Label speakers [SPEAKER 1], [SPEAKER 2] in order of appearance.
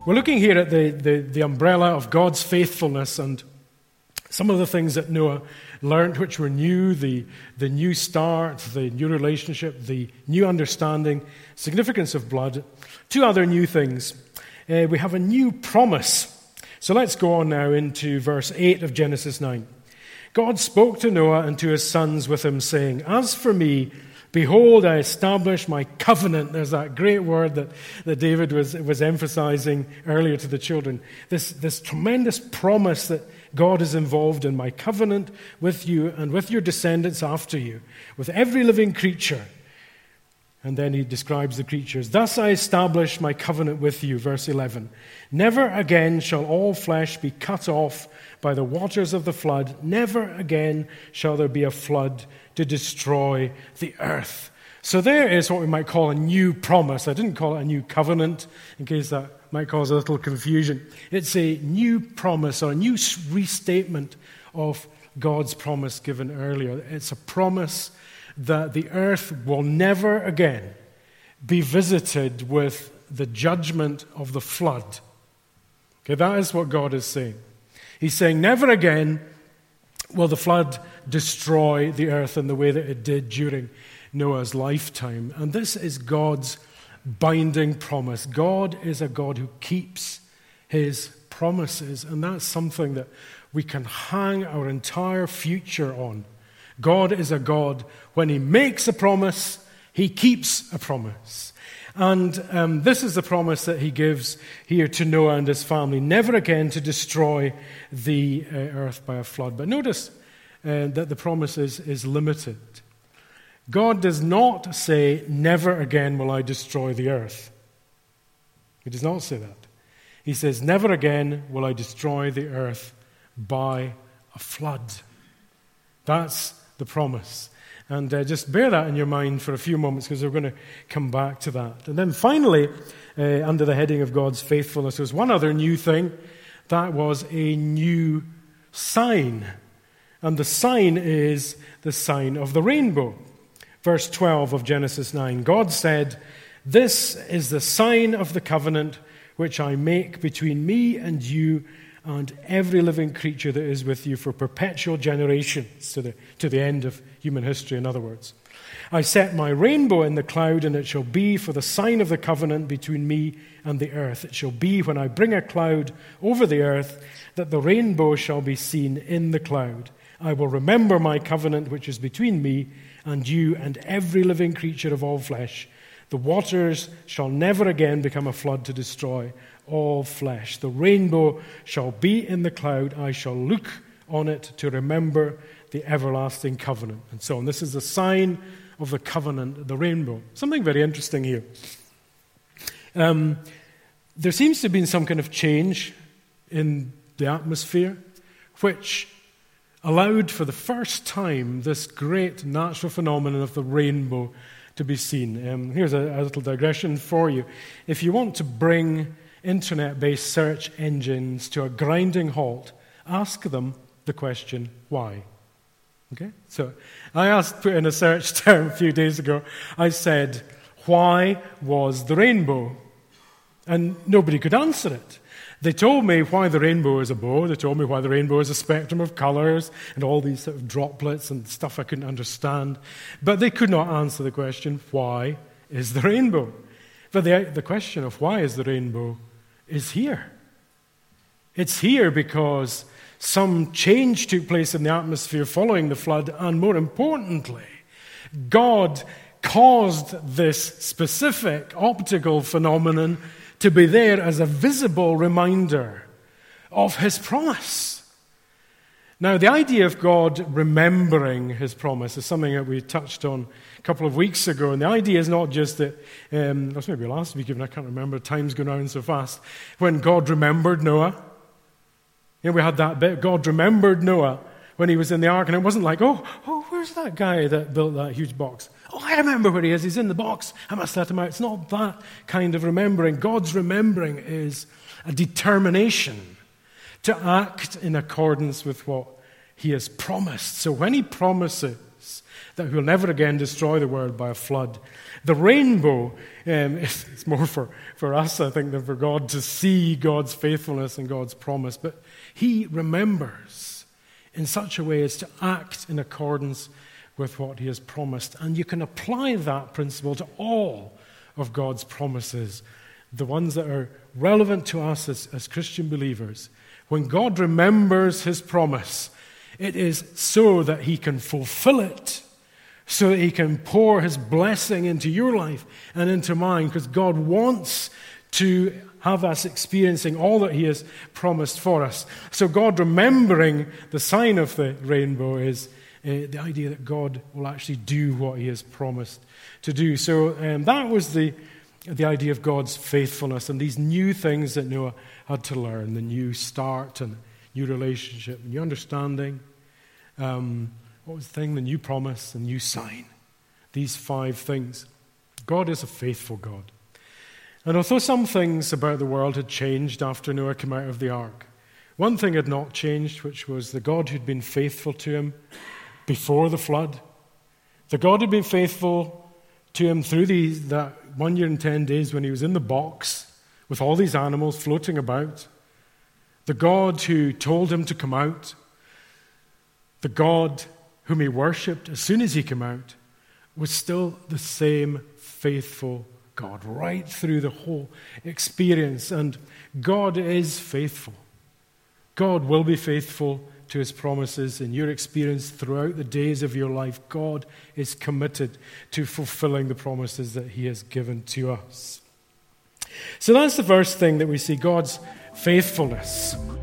[SPEAKER 1] We're looking here at the umbrella of God's faithfulness and some of the things that Noah learned, which were new, the new start, the new relationship, the new understanding, significance of blood. Two other new things. We have a new promise. So let's go on now into verse 8 of Genesis 9. God spoke to Noah and to his sons with him, saying, "As for me, behold, I establish my covenant." There's that great word that David was emphasizing earlier to the children. This tremendous promise that God is involved in, my covenant with you and with your descendants after you, with every living creature. And then he describes the creatures. "Thus I establish my covenant with you," verse 11. "Never again shall all flesh be cut off by the waters of the flood. Never again shall there be a flood to destroy the earth." So there is what we might call a new promise. I didn't call it a new covenant, in case that might cause a little confusion. It's a new promise or a new restatement of God's promise given earlier. It's a promise that the earth will never again be visited with the judgment of the flood. Okay, that is what God is saying. He's saying never again will the flood destroy the earth in the way that it did during Noah's lifetime. And this is God's binding promise. God is a God who keeps his promises, and that's something that we can hang our entire future on. God is a God, when he makes a promise, he keeps a promise. And this is the promise that he gives here to Noah and his family, never again to destroy the earth by a flood. But notice that the promise is limited. God does not say, "Never again will I destroy the earth." He does not say that. He says, "Never again will I destroy the earth by a flood." That's the promise. And just bear that in your mind for a few moments, because we're going to come back to that. And then finally, under the heading of God's faithfulness, there's one other new thing. That was a new sign. And the sign is the sign of the rainbow. Verse 12 of Genesis 9, God said, "This is the sign of the covenant which I make between me and you and every living creature that is with you for perpetual generations," to the end of human history, in other words. "I set my rainbow in the cloud, and it shall be for the sign of the covenant between me and the earth. It shall be when I bring a cloud over the earth that the rainbow shall be seen in the cloud. I will remember my covenant which is between me and you and every living creature of all flesh. The waters shall never again become a flood to destroy all flesh. The rainbow shall be in the cloud. I shall look on it to remember the everlasting covenant." And so on. This is the sign of the covenant, the rainbow. Something very interesting here. There seems to have been some kind of change in the atmosphere, which allowed for the first time this great natural phenomenon of the rainbow to be seen. Here's a little digression for you. If you want to bring internet-based search engines to a grinding halt, ask them the question, why? Okay? So I put in a search term a few days ago. I said, "Why was the rainbow?" And nobody could answer it. They told me why the rainbow is a bow. They told me why the rainbow is a spectrum of colors and all these sort of droplets and stuff I couldn't understand. But they could not answer the question, why is the rainbow? But the question of why is the rainbow is here. It's here because some change took place in the atmosphere following the flood, and more importantly, God caused this specific optical phenomenon to be there as a visible reminder of his promise. Now, the idea of God remembering his promise is something that we touched on a couple of weeks ago. And the idea is not just that, that was maybe last week even, I can't remember, time's going around so fast, when God remembered Noah. You know, we had that bit, God remembered Noah when he was in the ark, and it wasn't like, oh, where's that guy that built that huge box? Oh, I remember where he is. He's in the box. I must let him out. It's not that kind of remembering. God's remembering is a determination to act in accordance with what he has promised. So when he promises, promises, that he'll never again destroy the world by a flood. The rainbow, it's more for us, I think, than for God to see God's faithfulness and God's promise. But he remembers in such a way as to act in accordance with what he has promised. And you can apply that principle to all of God's promises, the ones that are relevant to us as Christian believers. When God remembers his promise, it is so that he can fulfill it, so that he can pour his blessing into your life and into mine, because God wants to have us experiencing all that he has promised for us. So God remembering the sign of the rainbow is the idea that God will actually do what he has promised to do. So that was the idea of God's faithfulness and these new things that Noah had to learn, the new start and new relationship, new understanding. What was the thing? The new promise, the new sign. These 5 things. God is a faithful God. And although some things about the world had changed after Noah came out of the ark, one thing had not changed, which was the God who'd been faithful to him before the flood. The God who'd been faithful to him through that 1 year and 10 days when he was in the box with all these animals floating about. The God who told him to come out. The God whom he worshipped as soon as he came out was still the same faithful God right through the whole experience. And God is faithful. God will be faithful to his promises in your experience throughout the days of your life. God is committed to fulfilling the promises that he has given to us. So that's the first thing that we see, God's faithfulness.